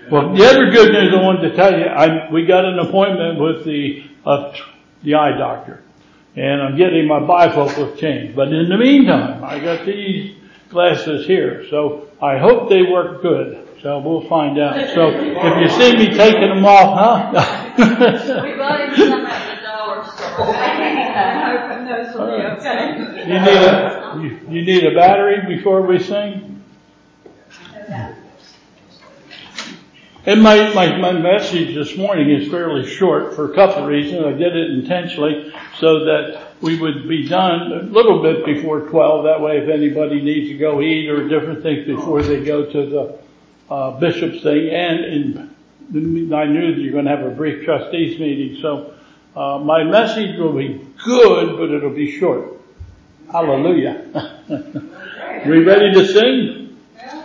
Well, the other good news I wanted to tell you, we got an appointment with the eye doctor. And I'm getting my bifocals changed. But in the meantime, I got these glasses here. So I hope they work good. So we'll find out. So if you see me taking them off, We bought him some at the dollar store. I'm hoping those will be okay. You need a battery before we sing? And my message this morning is fairly short for a couple of reasons. I did it intentionally so that we would be done a little bit before 12. That way if anybody needs to go eat or different things before they go to the bishop's thing. And I knew that you're going to have a brief trustees meeting. So my message will be good, but it'll be short. Hallelujah. We ready to sing?